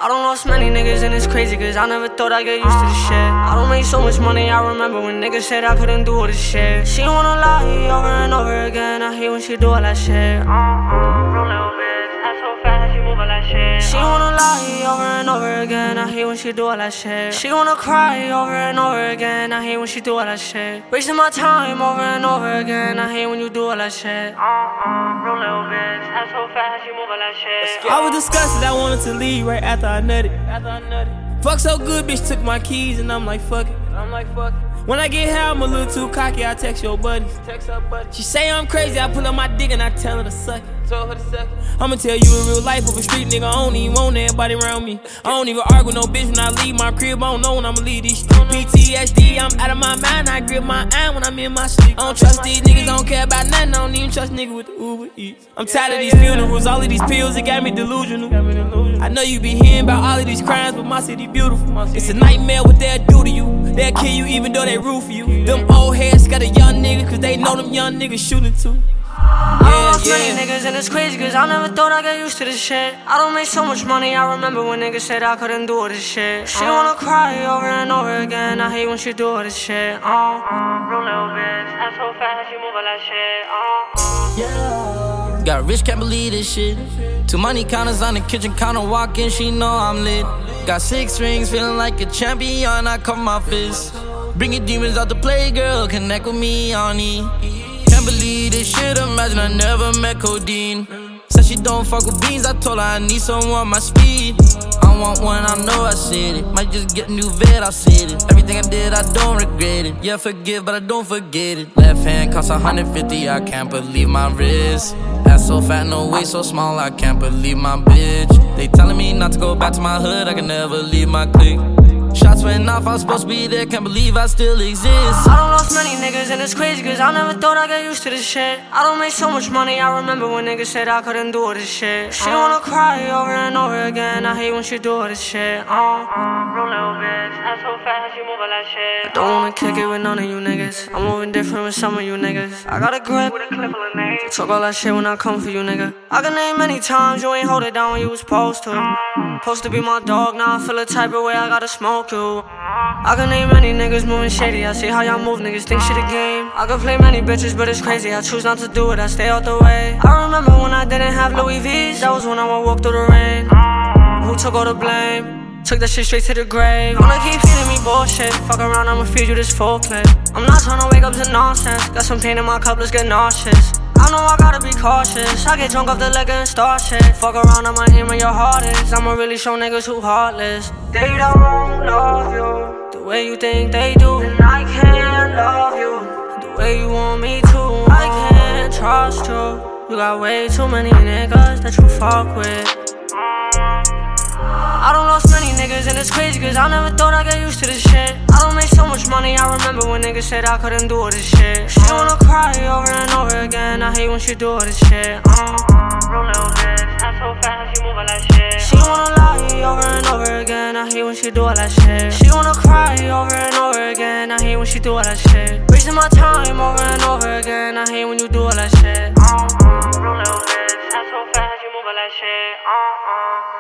I don't lost many niggas and it's crazy cause I never thought I'd get used to this shit. I don't make so much money, I remember when niggas said I couldn't do all this shit. She wanna lie over and over again, I hate when she do all that shit. Real little bitch, ass so fast, she move all that shit. She wanna lie over and over again, I hate when she do all that shit. She wanna cry over and over again, I hate when she do all that shit. Wasting my time over and over again, I hate when you do all that shit. Real little bitch, ass so fast, she move all that shit. I was disgusted, I wanted to leave right after I nutted. Fuck so good, bitch took my keys and I'm like, fuck it. When I get high, I'm a little too cocky, I text your buddies. She say I'm crazy, I pull up my dick and I tell her to suck it. I'ma tell you in real life, of a street nigga, I don't even want everybody around me. I don't even argue with no bitch when I leave my crib, I don't know when I'ma leave these streets. PTSD, I'm out of my mind, I grip my eye when I'm in my sleep. I don't trust these niggas, I don't care about nothing, I don't even trust niggas with the Uber Eats. I'm tired of these funerals, all of these pills, it got me delusional. I know you be hearing about all of these crimes, but my city beautiful. It's a nightmare what they'll do to you. They'll kill you even though they root for you. Them old heads got a young nigga cause they know them young niggas shooting too. I don't lost many niggas and it's crazy cause I never thought I'd get used to this shit. I don't make so much money, I remember when niggas said I couldn't do all this shit. She wanna cry over and over again, I hate when she do all this shit. Real little bitch, ass so fast, she move all that shit. Got rich, can't believe this shit. Two money counters on the kitchen counter, walking, she know I'm lit. Got 6 rings, feeling like a champion, I cup my fist. Bring your demons out to play, girl, connect with me, honey. Can't believe this shit, imagine I never met codeine. Said she don't fuck with beans, I told her I need someone my speed. I want one, I know I said it. Might just get a new vet, I said it. Everything I did, I don't regret it. Yeah, forgive, but I don't forget it. Left hand costs 150, I can't believe my wrist. Ass so fat, no waist so small, I can't believe my bitch. They telling me not to go back to my hood, I can never leave my clique. Shots went off, I was supposed to be there, can't believe I still exist. I don't lost many niggas and it's crazy cause I never thought I'd get used to this shit. I don't make so much money, I remember when niggas said I couldn't do all this shit. She wanna cry over and over again, I hate when she do all this shit. Real little bitch, ass so fast, she move all that shit. I don't wanna kick it with none of you niggas, I'm moving different with some of you niggas. I got a grip with a clip full of names, talk all that shit when I come for you nigga. I can name many times, you ain't hold it down when you was supposed to. Supposed to be my dog, now I feel a type of way, I gotta smoke you. I can name many niggas moving shady, I see how y'all move, niggas think shit a game. I can play many bitches, but it's crazy, I choose not to do it, I stay out the way. I remember when I didn't have Louis V's, that was when I would walk through the rain. Who took all the blame? Took that shit straight to the grave. Wanna keep feeding me bullshit, fuck around, I'ma feed you this full clip. I'm not tryna wake up to nonsense, got some pain in my cup, let's get nauseous. I know I gotta be cautious, I get drunk off the liquor and start shit. Fuck around, I'ma aim where your heart is, I'ma really show niggas who heartless. They don't love you the way you think they do, and I can't love you the way you want me to. I can't trust you, you got way too many niggas that you fuck with. I don't lost many niggas and it's crazy cause I never thought I'd get used to this shit. I don't make so much money, I remember when niggas said I couldn't do all this shit. She wanna cry over and over again, I hate when she do all this shit. Real little bitch, ass so fast, she move all that shit. She wanna lie over and over again, I hate when she do all that shit. She wanna cry over and over again, I hate when she do all that shit. Wasting my time over and over again, I hate when you do all that shit. Real little bitch, ass so fast, she move all that shit.